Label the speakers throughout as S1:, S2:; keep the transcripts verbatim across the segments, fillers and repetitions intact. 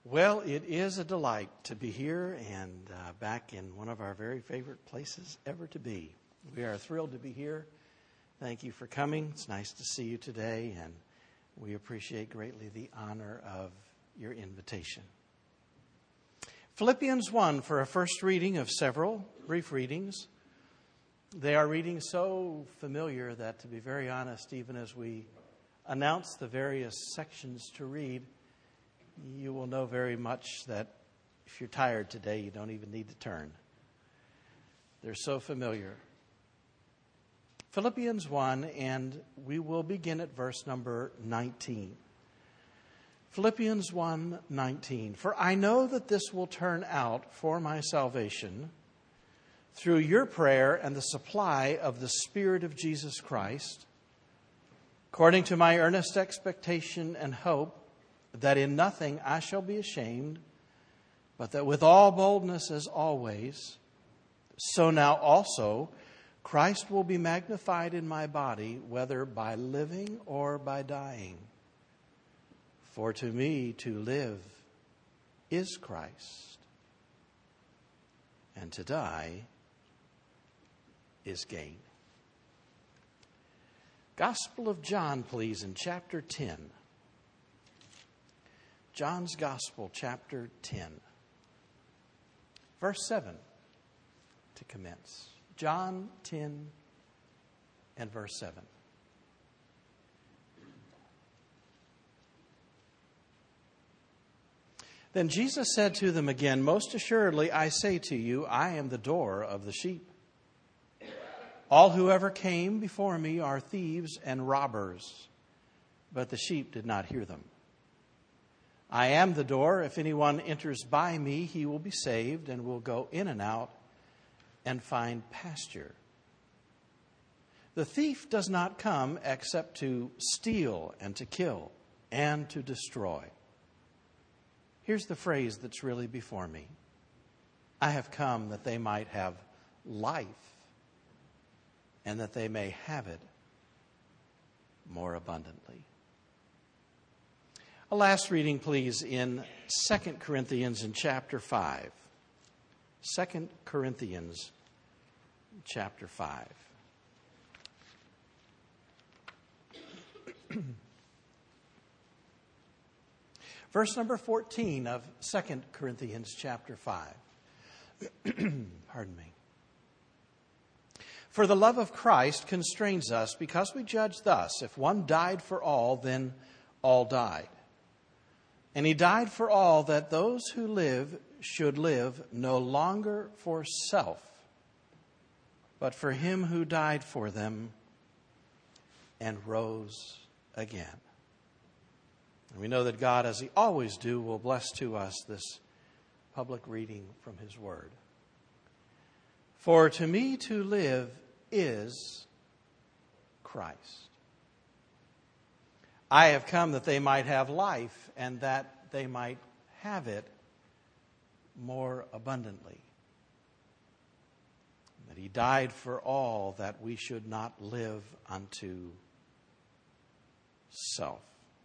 S1: Well, it is a delight to be here and uh, back in one of our very favorite places ever to be. We are thrilled to be here. Thank you for coming. It's nice to see you today, and we appreciate greatly the honor of your invitation. Philippians one for a first reading of several brief readings. They are readings so familiar that, to be very honest, even as we announce the various sections to read, you will know very much that if you're tired today, you don't even need to turn. They're so familiar. Philippians one, and we will begin at verse number nineteen. Philippians one nineteen. For I know that this will turn out for my salvation through your prayer and the supply of the Spirit of Jesus Christ, according to my earnest expectation and hope, that in nothing I shall be ashamed, but that with all boldness as always, so now also Christ will be magnified in my body, whether by living or by dying. For to me to live is Christ, and to die is gain. Gospel of John, please, in chapter ten. John's Gospel, chapter ten, verse seven to commence. John ten and verse seven. Then Jesus said to them again, most assuredly I say to you, I am the door of the sheep. All who ever came before me are thieves and robbers, but the sheep did not hear them. I am the door. If anyone enters by me, he will be saved and will go in and out and find pasture. The thief does not come except to steal and to kill and to destroy. Here's the phrase that's really before me. I have come that they might have life and that they may have it more abundantly. A last reading, please, in Second Corinthians in chapter five. Second Corinthians chapter five. Verse number fourteen of Second Corinthians chapter five. Pardon me. For the love of Christ constrains us, because we judge thus: if one died for all, then all died. And he died for all, that those who live should live no longer for self, but for him who died for them and rose again. And we know that God, as he always do, will bless to us this public reading from his word. For to me to live is Christ. I have come that they might have life, and that they might have it more abundantly. That he died for all, that we should not live unto self.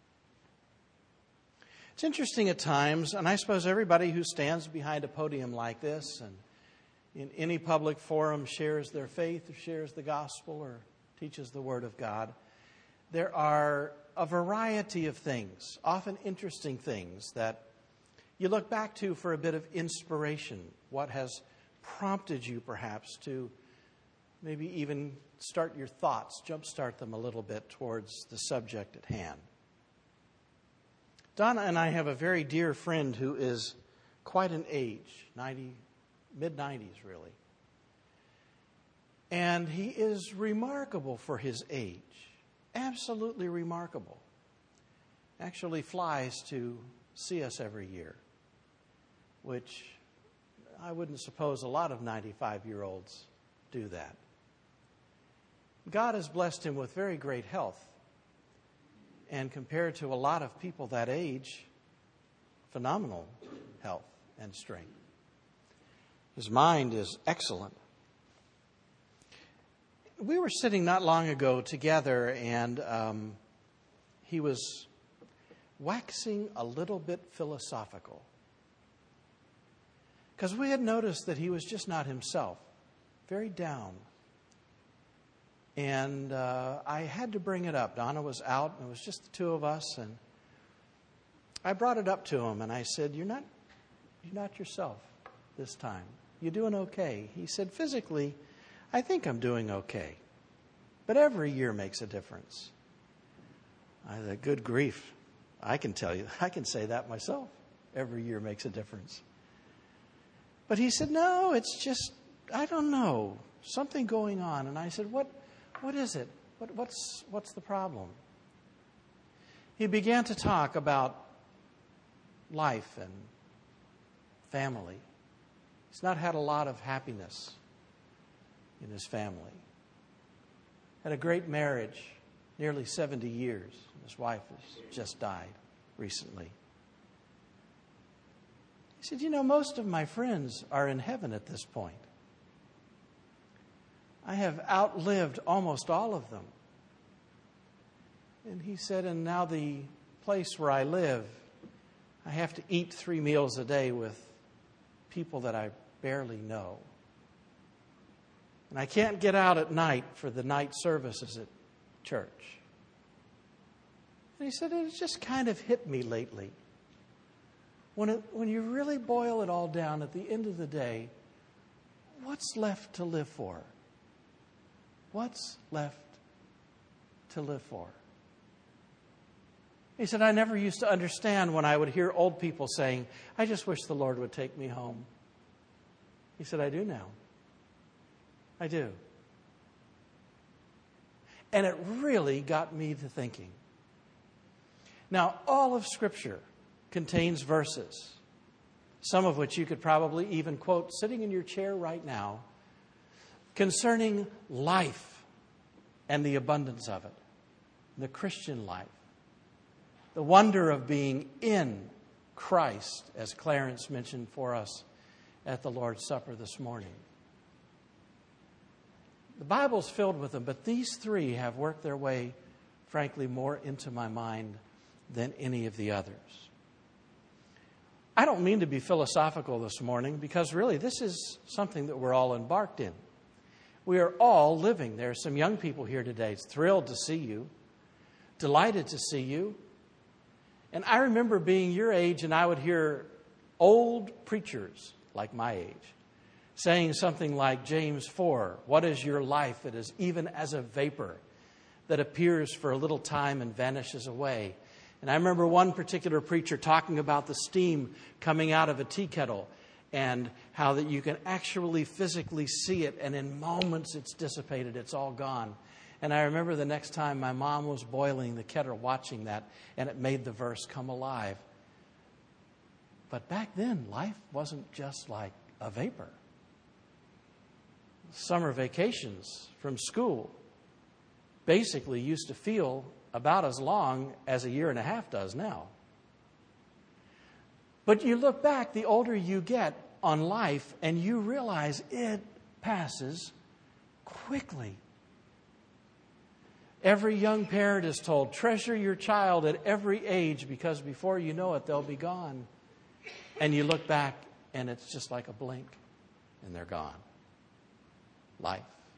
S1: It's interesting at times, and I suppose everybody who stands behind a podium like this and in any public forum shares their faith or shares the gospel or teaches the word of God, there are a variety of things, often interesting things, that you look back to for a bit of inspiration. What has prompted you perhaps to maybe even start your thoughts, jumpstart them a little bit towards the subject at hand. Donna and I have a very dear friend who is quite an age, ninety, mid-nineties really. And he is remarkable for his age. Absolutely remarkable. Actually flies to see us every year, which I wouldn't suppose a lot of ninety-five-year-olds do that. God has blessed him with very great health. And compared to a lot of people that age, phenomenal health and strength. His mind is excellent. We were sitting not long ago together, and um, he was waxing a little bit philosophical. Because we had noticed that he was just not himself, very down. And uh, I had to bring it up. Donna was out, and it was just the two of us. And I brought it up to him, and I said, you're not, you're not yourself this time. You doing okay? He said, physically, I think I'm doing okay. But every year makes a difference. I said, good grief. I can tell you, I can say that myself. Every year makes a difference. But he said, no, it's just, I don't know, something going on. And I said, what, what is it? What, what's, what's the problem? He began to talk about life and family. He's not had a lot of happiness in his family. Had a great marriage, nearly seventy years. His wife has just died recently. He said, you know, most of my friends are in heaven at this point. I have outlived almost all of them. And he said, and now the place where I live, I have to eat three meals a day with people that I barely know. And I can't get out at night for the night services at church. And he said, it's just kind of hit me lately. When it, when you really boil it all down, at the end of the day, what's left to live for? What's left to live for? He said, I never used to understand when I would hear old people saying, I just wish the Lord would take me home. He said, I do now. I do. And it really got me to thinking. Now, all of Scripture contains verses, some of which you could probably even quote sitting in your chair right now, concerning life and the abundance of it, the Christian life, the wonder of being in Christ, as Clarence mentioned for us at the Lord's Supper this morning. The Bible's filled with them, but these three have worked their way, frankly, more into my mind than any of the others. I don't mean to be philosophical this morning, because really this is something that we're all embarked in. We are all living. There are some young people here today, thrilled to see you, delighted to see you. And I remember being your age, and I would hear old preachers like my age saying something like James four, what is your life? It is even as a vapor that appears for a little time and vanishes away. And I remember one particular preacher talking about the steam coming out of a tea kettle and how that you can actually physically see it, and in moments it's dissipated, it's all gone. And I remember the next time my mom was boiling the kettle, watching that, and it made the verse come alive. But back then, life wasn't just like a vapor. Summer vacations from school basically used to feel about as long as a year and a half does now. But you look back, the older you get on life, and you realize it passes quickly. Every young parent is told, treasure your child at every age, because before you know it, they'll be gone. And you look back, and it's just like a blink, and they're gone. Life.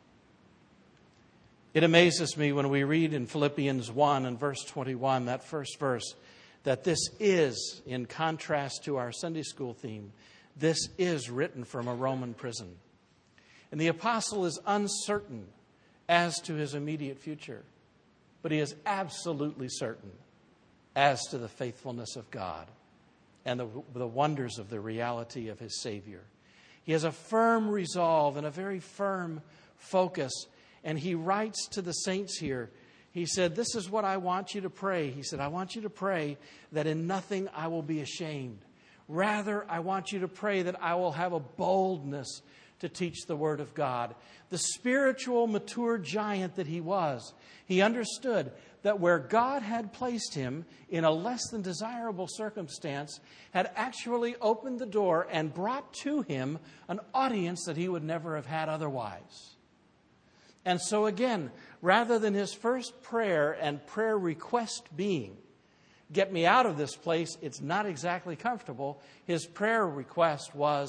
S1: It amazes me when we read in Philippians one and verse twenty-one, that first verse, that this is, in contrast to our Sunday school theme, this is written from a Roman prison. And the apostle is uncertain as to his immediate future, but he is absolutely certain as to the faithfulness of God and the, the wonders of the reality of his Savior. He has a firm resolve and a very firm focus. And he writes to the saints here. He said, this is what I want you to pray. He said, I want you to pray that in nothing I will be ashamed. Rather, I want you to pray that I will have a boldness to teach the Word of God. The spiritual mature giant that he was, he understood that where God had placed him in a less than desirable circumstance, had actually opened the door and brought to him an audience that he would never have had otherwise. And so again, rather than his first prayer and prayer request being, get me out of this place, it's not exactly comfortable, his prayer request was,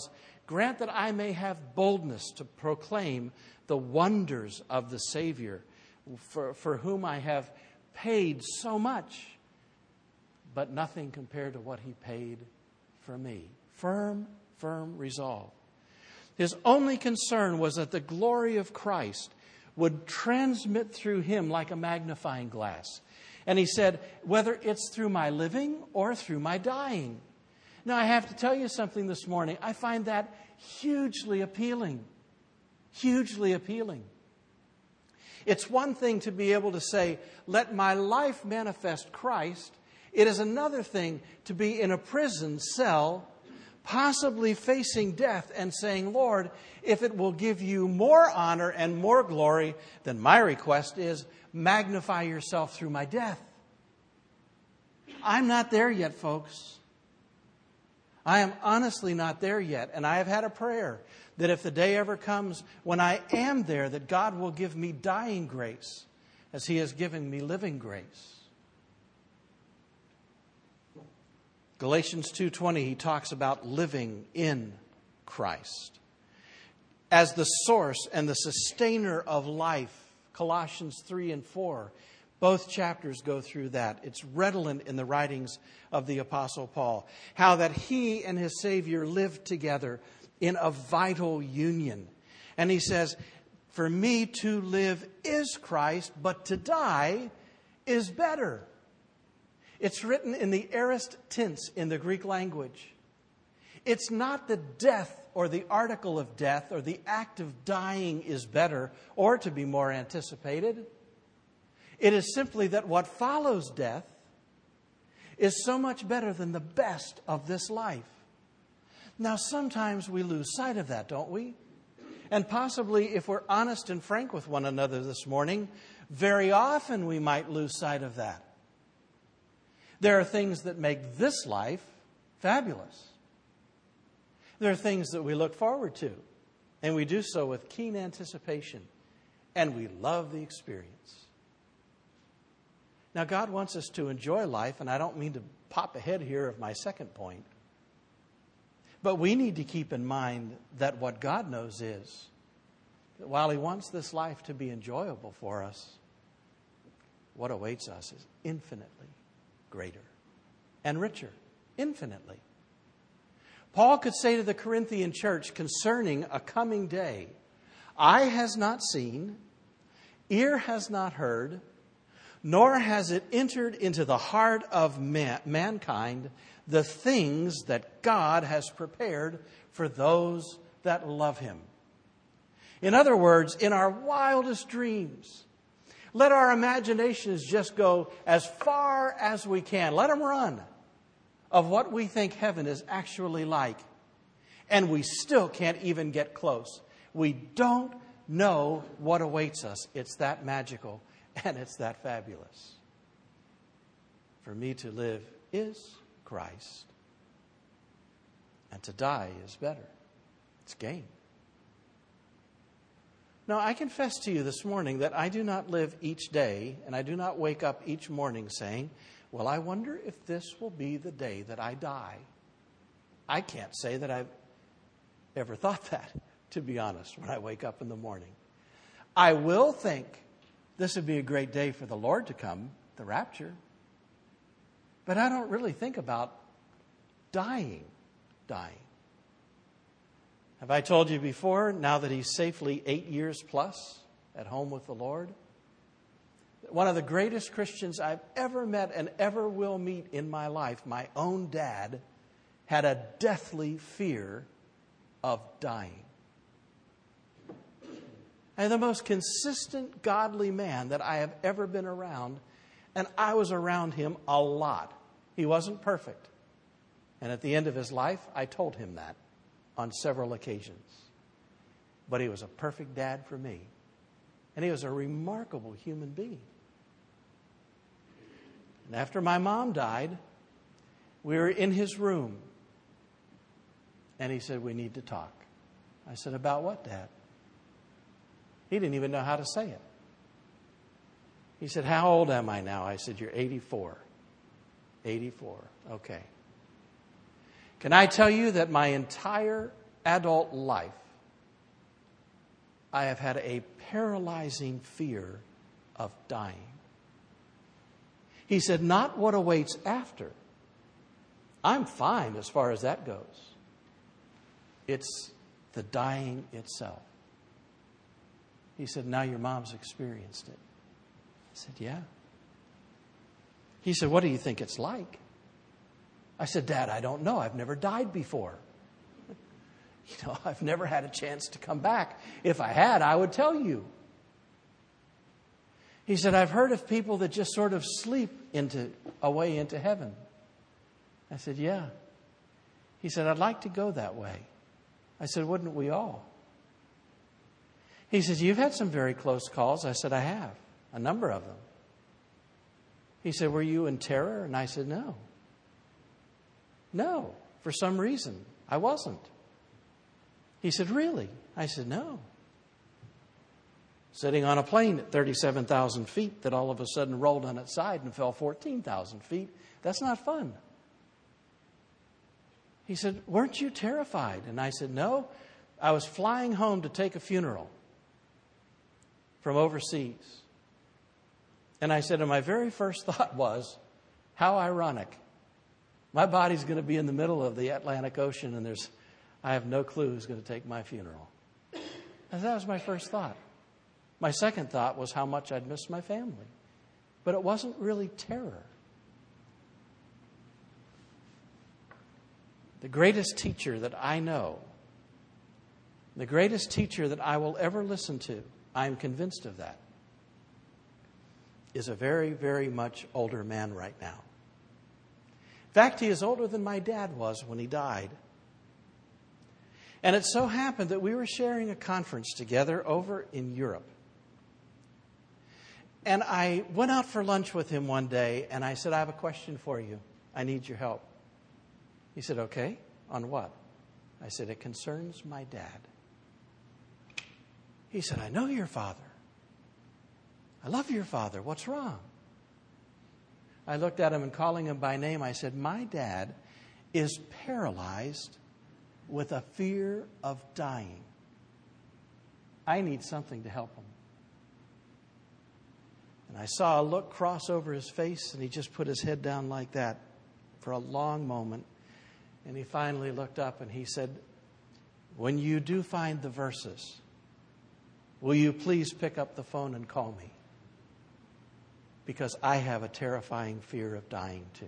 S1: Grant that I may have boldness to proclaim the wonders of the Savior, for, for whom I have paid so much, but nothing compared to what he paid for me. Firm, firm resolve. His only concern was that the glory of Christ would transmit through him like a magnifying glass. And he said, whether it's through my living or through my dying. Now, I have to tell you something this morning. I find that hugely appealing. Hugely appealing. It's one thing to be able to say, let my life manifest Christ. It is another thing to be in a prison cell, possibly facing death and saying, Lord, if it will give you more honor and more glory, then my request is magnify yourself through my death. I'm not there yet, folks. I am honestly not there yet. And I have had a prayer that if the day ever comes when I am there, that God will give me dying grace as he has given me living grace. Galatians two twenty, he talks about living in Christ as the source and the sustainer of life. Colossians three and four, both chapters go through that. It's redolent in the writings of the Apostle Paul. How that he and his Savior lived together in a vital union. And he says, for me to live is Christ, but to die is better. It's written in the aorist tense in the Greek language. It's not the death or the article of death or the act of dying is better or to be more anticipated. It is simply that what follows death is so much better than the best of this life. Now, sometimes we lose sight of that, don't we? And possibly, if we're honest and frank with one another this morning, very often we might lose sight of that. There are things that make this life fabulous. There are things that we look forward to, and we do so with keen anticipation, and we love the experience. Now, God wants us to enjoy life, and I don't mean to pop ahead here of my second point, but we need to keep in mind that what God knows is that while he wants this life to be enjoyable for us, what awaits us is infinitely greater and richer, infinitely. Paul could say to the Corinthian church concerning a coming day, eye has not seen, ear has not heard, nor has it entered into the heart of man, mankind the things that God has prepared for those that love him. In other words, in our wildest dreams, let our imaginations just go as far as we can. Let them run of what we think heaven is actually like. And we still can't even get close. We don't know what awaits us. It's that magical and it's that fabulous. For me to live is Christ, and to die is better. It's gain. Now, I confess to you this morning that I do not live each day, and I do not wake up each morning saying, well, I wonder if this will be the day that I die. I can't say that I've ever thought that, to be honest, when I wake up in the morning. I will think this would be a great day for the Lord to come, the rapture. But I don't really think about dying, dying. Have I told you before, now that he's safely eight years plus at home with the Lord, one of the greatest Christians I've ever met and ever will meet in my life, my own dad, had a deathly fear of dying. And the most consistent, godly man that I have ever been around, and I was around him a lot. He wasn't perfect. And at the end of his life, I told him that on several occasions. But he was a perfect dad for me. And he was a remarkable human being. And after my mom died, we were in his room. And he said, we need to talk. I said, about what, Dad? He didn't even know how to say it. He said, how old am I now? I said, you're eighty-four. eighty-four. Okay. Can I tell you that my entire adult life, I have had a paralyzing fear of dying. He said, not what awaits after. I'm fine as far as that goes. It's the dying itself. He said, now your mom's experienced it. I said, yeah. He said, what do you think it's like? I said, Dad, I don't know. I've never died before. You know, I've never had a chance to come back. If I had, I would tell you. He said, I've heard of people that just sort of sleep into away into heaven. I said, yeah. He said, I'd like to go that way. I said, wouldn't we all? He says, you've had some very close calls. I said, I have. A number of them. He said, were you in terror? And I said, no. No, for some reason, I wasn't. He said, really? I said, no. Sitting on a plane at thirty-seven thousand feet that all of a sudden rolled on its side and fell fourteen thousand feet, that's not fun. He said, weren't you terrified? And I said, no. I was flying home to take a funeral from overseas. And I said, and my very first thought was, how ironic. My body's going to be in the middle of the Atlantic Ocean and there's, I have no clue who's going to take my funeral. And that was my first thought. My second thought was how much I'd miss my family. But it wasn't really terror. The greatest teacher that I know, the greatest teacher that I will ever listen to, I'm convinced of that, is a very, very much older man right now. In fact, he is older than my dad was when he died. And it so happened that we were sharing a conference together over in Europe. And I went out for lunch with him one day, and I said, I have a question for you. I need your help. He said, okay, on what? I said, it concerns my dad. He said, I know your father. I love your father. What's wrong? I looked at him and calling him by name, I said, my dad is paralyzed with a fear of dying. I need something to help him. And I saw a look cross over his face, and he just put his head down like that for a long moment. And he finally looked up and he said, when you do find the verses, will you please pick up the phone and call me? Because I have a terrifying fear of dying too.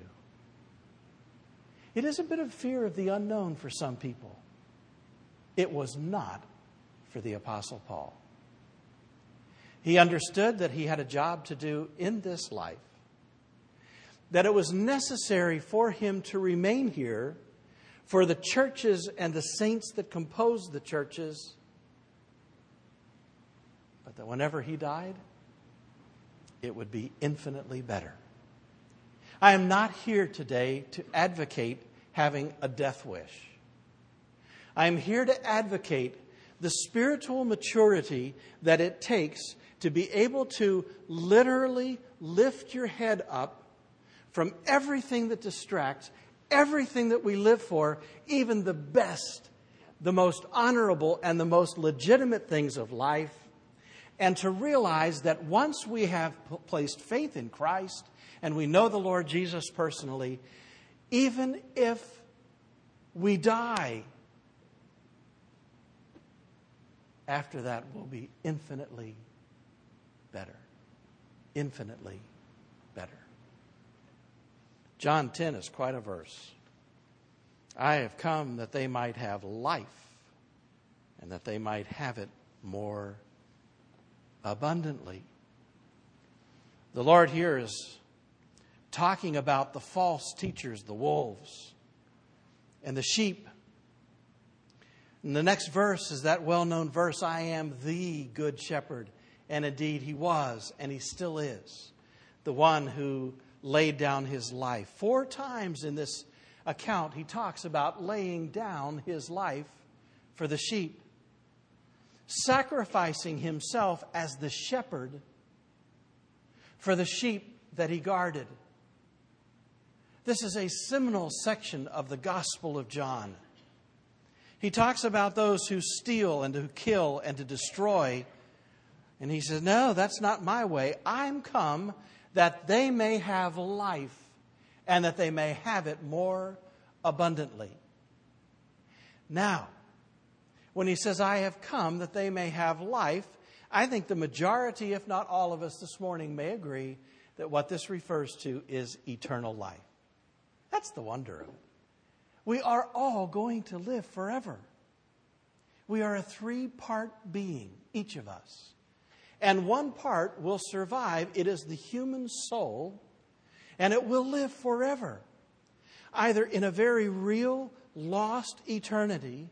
S1: It is a bit of fear of the unknown for some people. It was not for the Apostle Paul. He understood that he had a job to do in this life, that it was necessary for him to remain here for the churches and the saints that composed the churches, but that whenever he died, it would be infinitely better. I am not here today to advocate having a death wish. I am here to advocate the spiritual maturity that it takes to be able to literally lift your head up from everything that distracts, everything that we live for, even the best, the most honorable, and the most legitimate things of life, and to realize that once we have placed faith in Christ and we know the Lord Jesus personally, even if we die, after that will be infinitely better. Infinitely better. John ten is quite a verse. I have come that they might have life and that they might have it more abundantly. The Lord here is talking about the false teachers, the wolves, and the sheep. And the next verse is that well-known verse, I am the good shepherd. And indeed he was, and he still is, the one who laid down his life. Four times in this account he talks about laying down his life for the sheep, sacrificing himself as the shepherd for the sheep that he guarded. This is a seminal section of the Gospel of John. He talks about those who steal and who kill and to destroy. And he says, no, that's not my way. I'm come that they may have life and that they may have it more abundantly. Now, when he says, I have come that they may have life, I think the majority, if not all of us this morning, may agree that what this refers to is eternal life. That's the wonder of it. We are all going to live forever. We are a three-part being, each of us. And one part will survive. It is the human soul, and it will live forever, either in a very real, lost eternity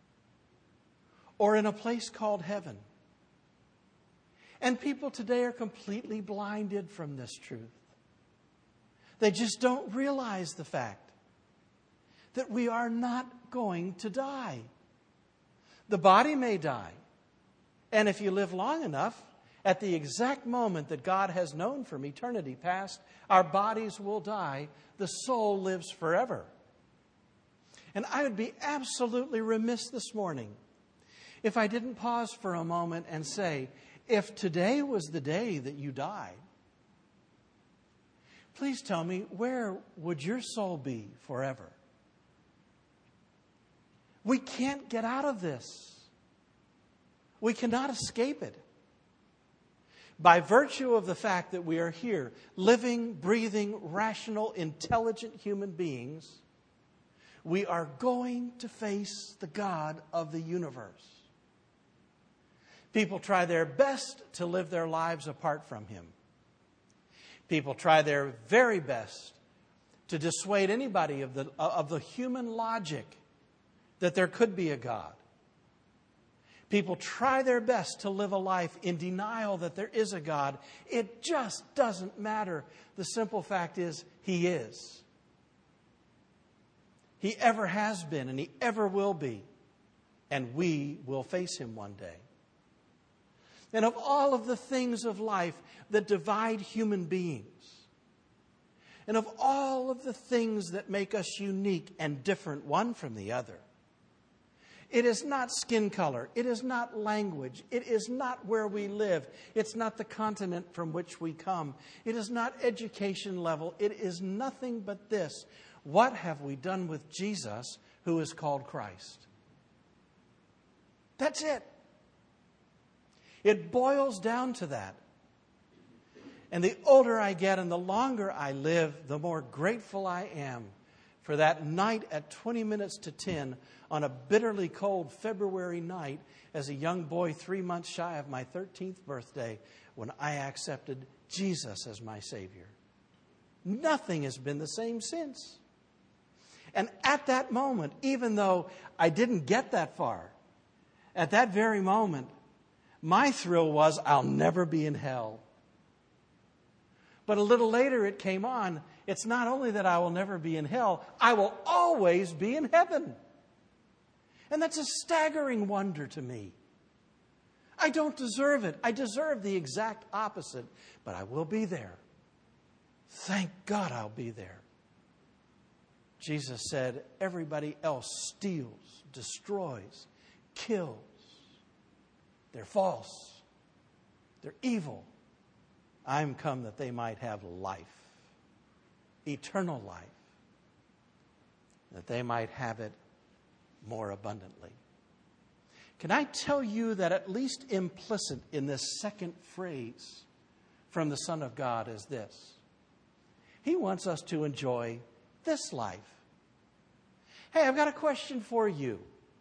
S1: or in a place called heaven. And people today are completely blinded from this truth. They just don't realize the fact that we are not going to die. The body may die. And if you live long enough, at the exact moment that God has known from eternity past, our bodies will die. The soul lives forever. And I would be absolutely remiss this morning if I didn't pause for a moment and say, if today was the day that you died, please tell me, where would your soul be forever? We can't get out of this. We cannot escape it. By virtue of the fact that we are here, living, breathing, rational, intelligent human beings, we are going to face the God of the universe. People try their best to live their lives apart from Him. People try their very best to dissuade anybody of the, of the human logic that there could be a God. People try their best to live a life in denial that there is a God. It just doesn't matter. The simple fact is, He is. He ever has been, and He ever will be. And we will face Him one day. And of all of the things of life that divide human beings, and of all of the things that make us unique and different one from the other, it is not skin color. It is not language. It is not where we live. It's not the continent from which we come. It is not education level. It is nothing but this. What have we done with Jesus, who is called Christ? That's it. It boils down to that. And the older I get and the longer I live, the more grateful I am for that night at twenty minutes to ten on a bitterly cold February night as a young boy three months shy of my thirteenth birthday when I accepted Jesus as my Savior. Nothing has been the same since. And at that moment, even though I didn't get that far, at that very moment, my thrill was, I'll never be in hell. But a little later it came on, it's not only that I will never be in hell, I will always be in heaven. And that's a staggering wonder to me. I don't deserve it. I deserve the exact opposite, but I will be there. Thank God I'll be there. Jesus said, everybody else steals, destroys, kills. They're false. They're evil. I'm come that they might have life, eternal life, that they might have it more abundantly. Can I tell you that at least implicit in this second phrase from the Son of God is this? He wants us to enjoy this life. Hey, I've got a question for you.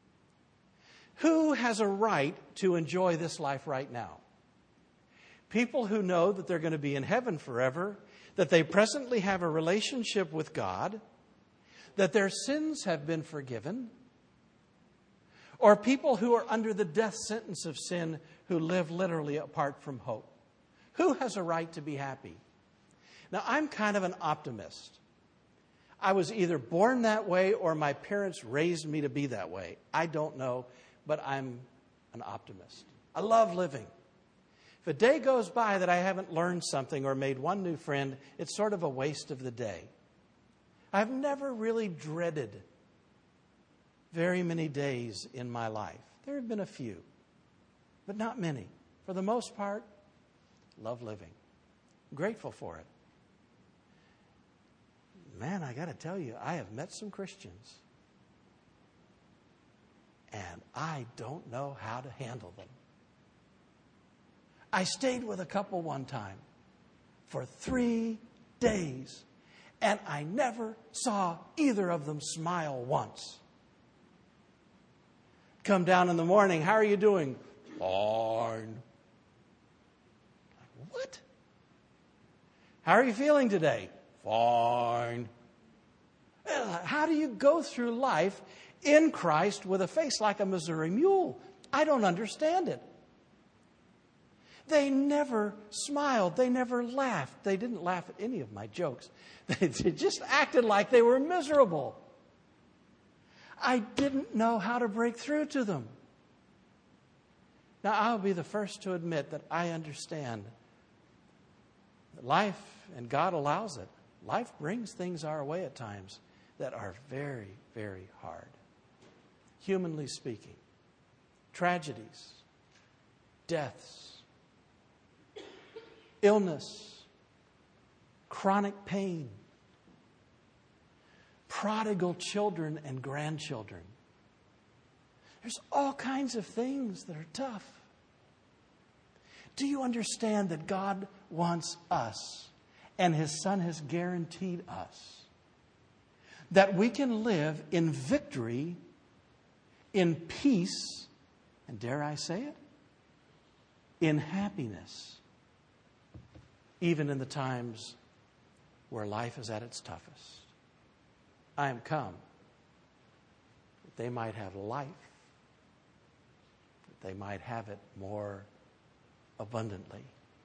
S1: Who has a right to enjoy this life right now? People who know that they're going to be in heaven forever, that they presently have a relationship with God, that their sins have been forgiven, or people who are under the death sentence of sin who live literally apart from hope. Who has a right to be happy? Now, I'm kind of an optimist. I was either born that way or my parents raised me to be that way. I don't know, but I'm an optimist. I love living. If a day goes by that I haven't learned something or made one new friend, it's sort of a waste of the day. I've never really dreaded very many days in my life. There have been a few, but not many. For the most part, love living. Grateful for it. Man, I got to tell you, I have met some Christians, and I don't know how to handle them. I stayed with a couple one time for three days, and I never saw either of them smile once. Come down in the morning, how are you doing? Fine. What? How are you feeling today? Fine. How do you go through life in Christ with a face like a Missouri mule? I don't understand it. They never smiled. They never laughed. They didn't laugh at any of my jokes. They just acted like they were miserable. I didn't know how to break through to them. Now, I'll be the first to admit that I understand that life, and God allows it, life brings things our way at times that are very, very hard. Humanly speaking, tragedies, deaths, illness, chronic pain, prodigal children and grandchildren. There's all kinds of things that are tough. Do you understand that God wants us, and His Son has guaranteed us, that we can live in victory, in peace, and dare I say it, in happiness, even in the times where life is at its toughest? I am come that they might have life, that they might have it more abundantly.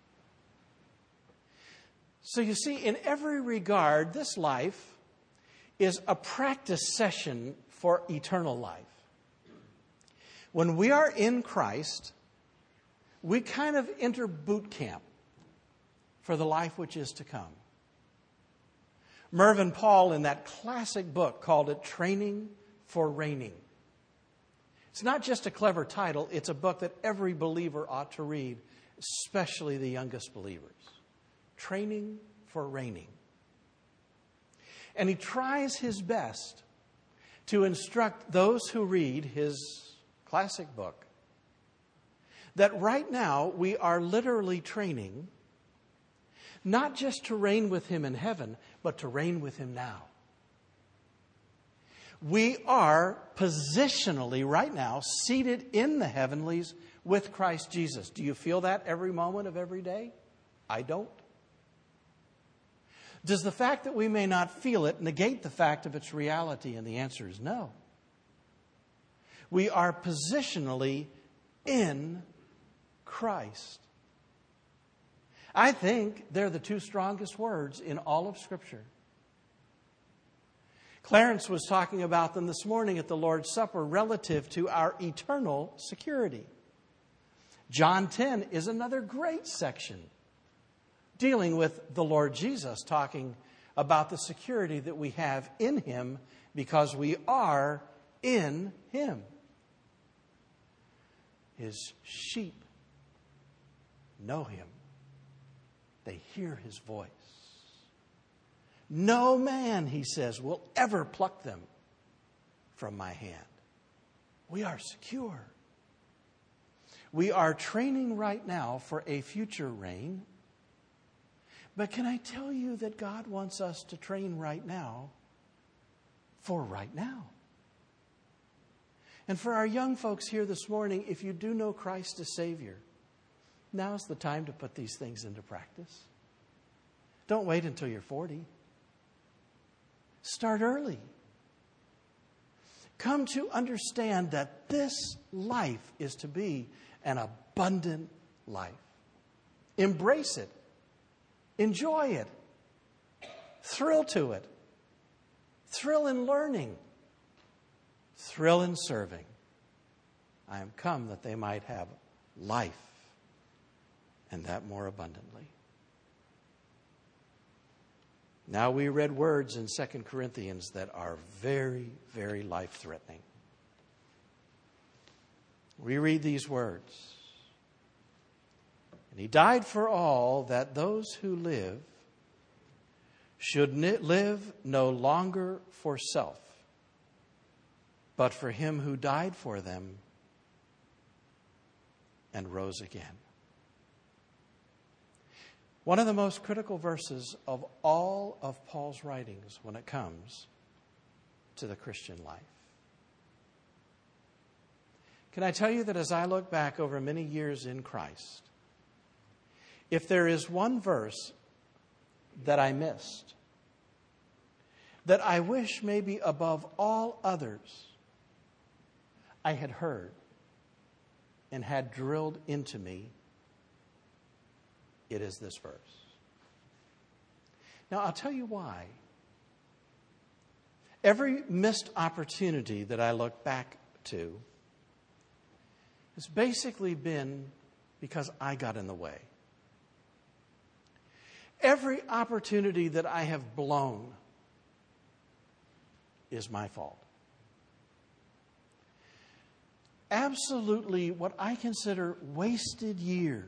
S1: So you see, in every regard, this life is a practice session for eternal life. When we are in Christ, we kind of enter boot camp for the life which is to come. Mervyn Paul, in that classic book, called it Training for Reigning. It's not just a clever title, it's a book that every believer ought to read, especially the youngest believers. Training for Reigning. And he tries his best to instruct those who read his classic book that right now we are literally training not just to reign with Him in heaven, but to reign with Him now. We are positionally right now seated in the heavenlies with Christ Jesus. Do you feel that every moment of every day? I don't. Does the fact that we may not feel it negate the fact of its reality? And the answer is no. We are positionally in Christ. I think they're the two strongest words in all of Scripture. Clarence was talking about them this morning at the Lord's Supper relative to our eternal security. John ten is another great section dealing with the Lord Jesus, talking about the security that we have in Him because we are in Him. His sheep know Him. They hear His voice. No man, He says, will ever pluck them from my hand. We are secure. We are training right now for a future reign. But can I tell you that God wants us to train right now for right now? And for our young folks here this morning, if you do know Christ as Savior, now's the time to put these things into practice. Don't wait until you're forty. Start early. Come to understand that this life is to be an abundant life. Embrace it. Enjoy it. Thrill to it. Thrill in learning. Thrill in serving. I am come that they might have life, and that more abundantly. Now we read words in Second Corinthians that are very, very life-threatening. We read these words. And he died for all, that those who live should live no longer for self, but for him who died for them and rose again. One of the most critical verses of all of Paul's writings when it comes to the Christian life. Can I tell you that as I look back over many years in Christ, if there is one verse that I missed, that I wish maybe above all others I had heard and had drilled into me, it is this verse. Now, I'll tell you why. Every missed opportunity that I look back to has basically been because I got in the way. Every opportunity that I have blown is my fault. Absolutely what I consider wasted years,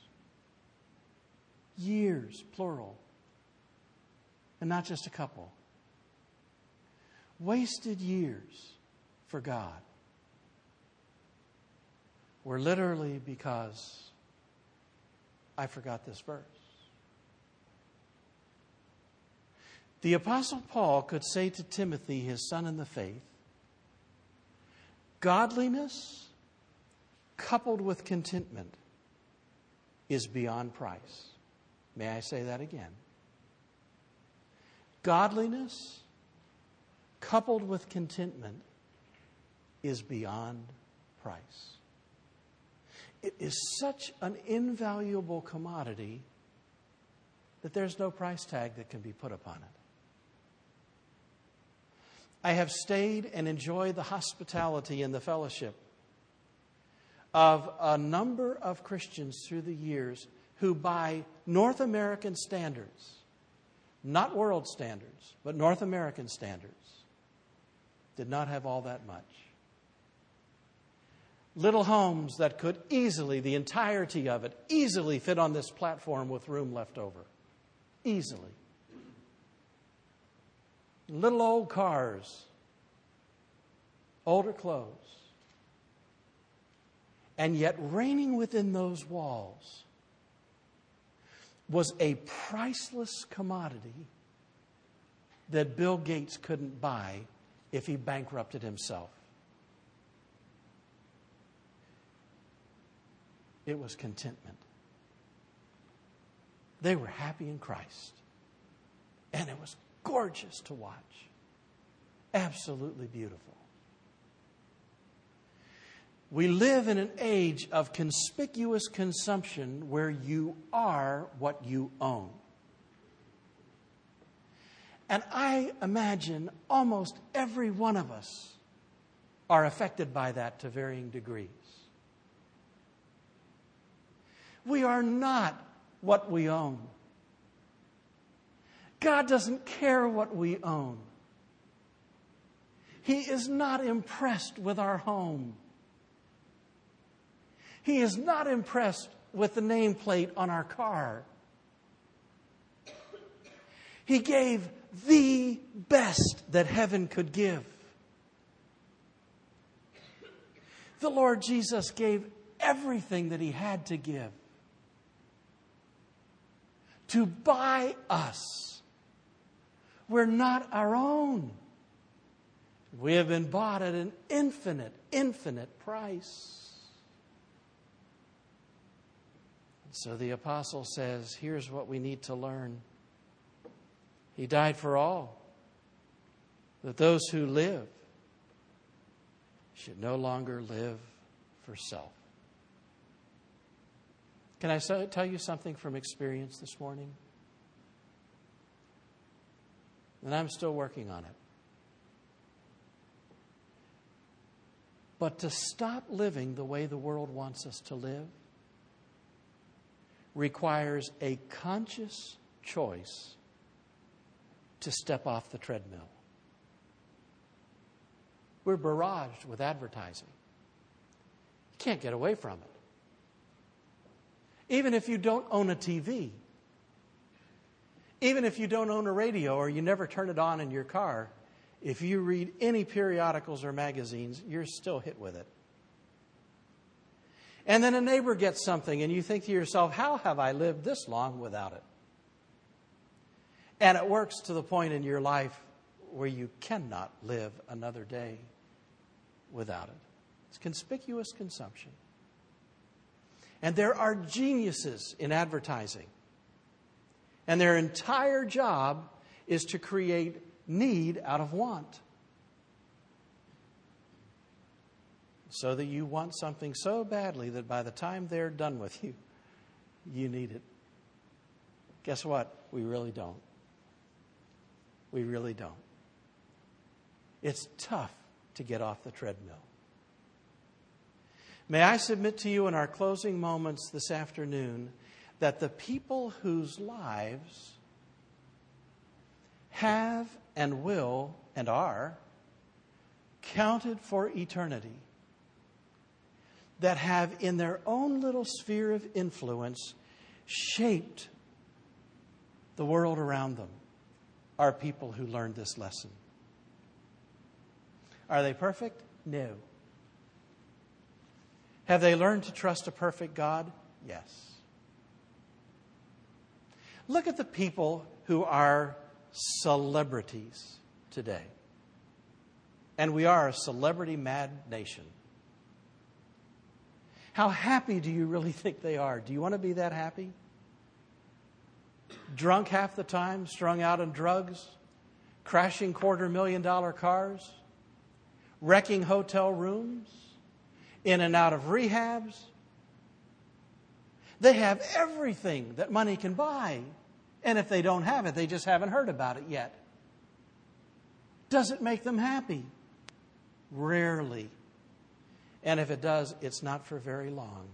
S1: years, plural, and not just a couple, wasted years for God were literally because I forgot this verse. The Apostle Paul could say to Timothy, his son in the faith, godliness coupled with contentment is beyond price. May I say that again? Godliness coupled with contentment is beyond price. It is such an invaluable commodity that there's no price tag that can be put upon it. I have stayed and enjoyed the hospitality and the fellowship of a number of Christians through the years who, by North American standards, not world standards, but North American standards, did not have all that much. Little homes that could easily, the entirety of it, easily fit on this platform with room left over. Easily. Little old cars, older clothes. And yet reigning within those walls was a priceless commodity that Bill Gates couldn't buy if he bankrupted himself. It was contentment. They were happy in Christ. And it was gorgeous to watch. Absolutely beautiful. We live in an age of conspicuous consumption where you are what you own. And I imagine almost every one of us are affected by that to varying degrees. We are not what we own. God doesn't care what we own. He is not impressed with our home. He is not impressed with the nameplate on our car. He gave the best that heaven could give. The Lord Jesus gave everything that he had to give to buy us. We're not our own. We have been bought at an infinite, infinite price. So the apostle says, here's what we need to learn. He died for all, that those who live should no longer live for self. Can I tell you something from experience this morning? And I'm still working on it. But to stop living the way the world wants us to live requires a conscious choice to step off the treadmill. We're barraged with advertising. You Can't get away from it. Even if you don't own a T V, even if you don't own a radio or you never turn it on in your car, if you read any periodicals or magazines, you're still hit with it. And then a neighbor gets something and you think to yourself, how have I lived this long without it? And it works to the point in your life where you cannot live another day without it. It's conspicuous consumption. And there are geniuses in advertising. And their entire job is to create need out of want. So that you want something so badly that by the time they're done with you, you need it. Guess what? We really don't. We really don't. It's tough to get off the treadmill. May I submit to you in our closing moments this afternoon that the people whose lives have and will and are counted for eternity, that have in their own little sphere of influence shaped the world around them, are people who learned this lesson. Are they perfect? No. Have they learned to trust a perfect God? Yes. Look at the people who are celebrities today. And we are a celebrity-mad nation. How happy do you really think they are? Do you want to be that happy? Drunk half the time, strung out on drugs, crashing quarter million dollar cars, wrecking hotel rooms, in and out of rehabs. They have everything that money can buy. And if they don't have it, they just haven't heard about it yet. Does it make them happy? Rarely. And if it does, it's not for very long.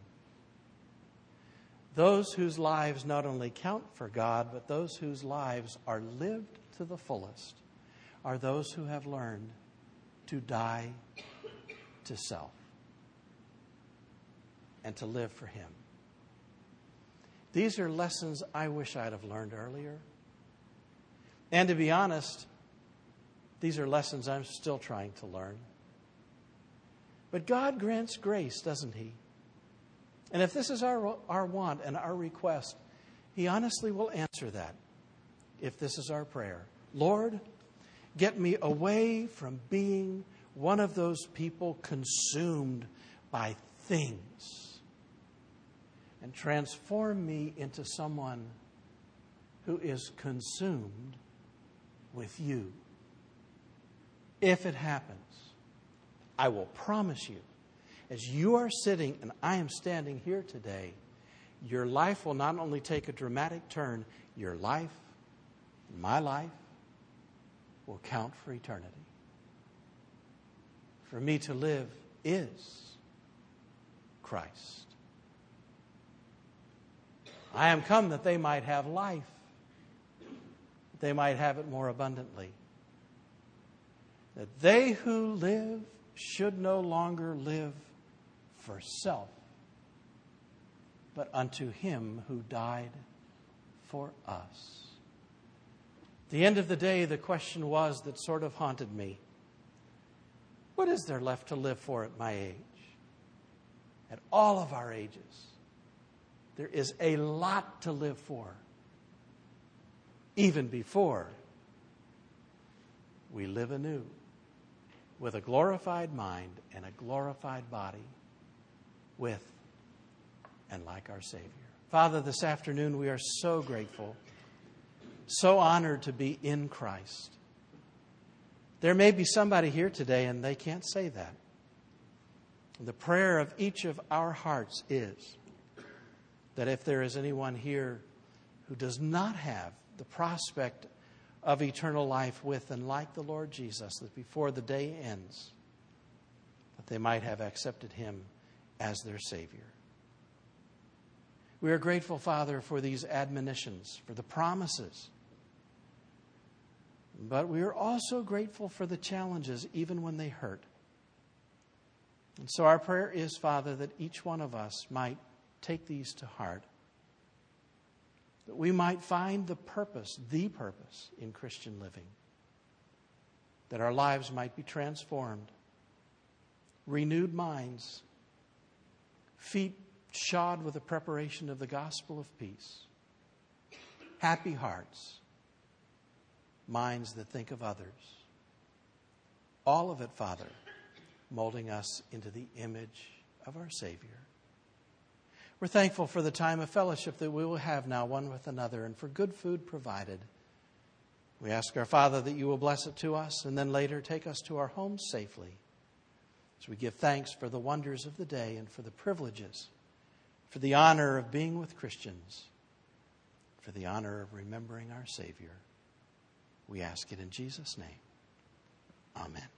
S1: Those whose lives not only count for God, but those whose lives are lived to the fullest are those who have learned to die to self and to live for Him. These are lessons I wish I'd have learned earlier. And to be honest, these are lessons I'm still trying to learn. But God grants grace, doesn't He? And if this is our, our want and our request, He honestly will answer that if this is our prayer. Lord, get me away from being one of those people consumed by things and transform me into someone who is consumed with You. If it happens, I will promise you, as you are sitting and I am standing here today, your life will not only take a dramatic turn, your life, my life, will count for eternity. For me to live is Christ. I am come that they might have life, that they might have it more abundantly. That they who live should no longer live for self, but unto Him who died for us. At the end of the day, the question was that sort of haunted me. What is there left to live for at my age? At all of our ages, there is a lot to live for, even before we live anew with a glorified mind and a glorified body with and like our Savior. Father, this afternoon we are so grateful, so honored to be in Christ. There may be somebody here today and they can't say that. The prayer of each of our hearts is that if there is anyone here who does not have the prospect of eternal life with and like the Lord Jesus, that before the day ends, that they might have accepted Him as their Savior. We are grateful, Father, for these admonitions, for the promises. But we are also grateful for the challenges, even when they hurt. And so our prayer is, Father, that each one of us might take these to heart, that we might find the purpose, the purpose in Christian living, that our lives might be transformed, renewed minds, feet shod with the preparation of the gospel of peace, happy hearts, minds that think of others. All of it, Father, molding us into the image of our Savior. We're thankful for the time of fellowship that we will have now one with another and for good food provided. We ask our Father that you will bless it to us and then later take us to our homes safely, as we give thanks for the wonders of the day and for the privileges, for the honor of being with Christians, for the honor of remembering our Savior. We ask it in Jesus' name. Amen.